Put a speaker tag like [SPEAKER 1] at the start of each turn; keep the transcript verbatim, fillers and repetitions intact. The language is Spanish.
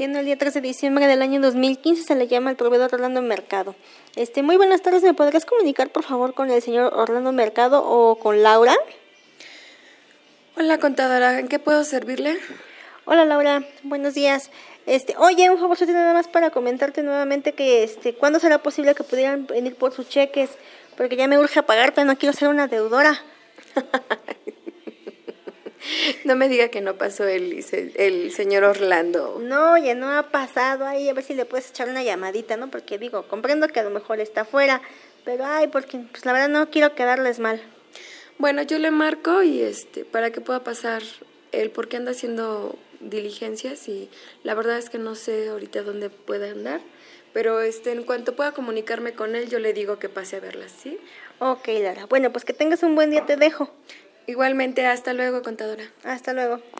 [SPEAKER 1] siendo el día tres de diciembre del año dos mil quince, se le llama al proveedor Orlando Mercado. Este, muy buenas tardes, ¿me podrías comunicar por favor con el señor Orlando Mercado o con Laura?
[SPEAKER 2] Hola, contadora, ¿en qué puedo servirle?
[SPEAKER 1] Hola Laura, buenos días. Este, oye, un favor, nada más para comentarte nuevamente que este, ¿cuándo será posible que pudieran venir por sus cheques? Porque ya me urge pagar, pero no quiero ser una deudora.
[SPEAKER 2] No me diga que no pasó el, el señor Orlando.
[SPEAKER 1] No, ya no ha pasado. Ahí a ver si le puedes echar una llamadita, ¿no? Porque digo, comprendo que a lo mejor está afuera, pero ay, porque pues la verdad no quiero quedarles mal.
[SPEAKER 2] Bueno, yo le marco y este para que pueda pasar él, porque anda haciendo diligencias y la verdad es que no sé ahorita dónde puede andar, pero este en cuanto pueda comunicarme con él, yo le digo que pase a verlas, ¿sí?
[SPEAKER 1] Ok, Lara. Bueno, pues que tengas un buen día, te dejo.
[SPEAKER 2] Igualmente, hasta luego, contadora.
[SPEAKER 1] Hasta luego.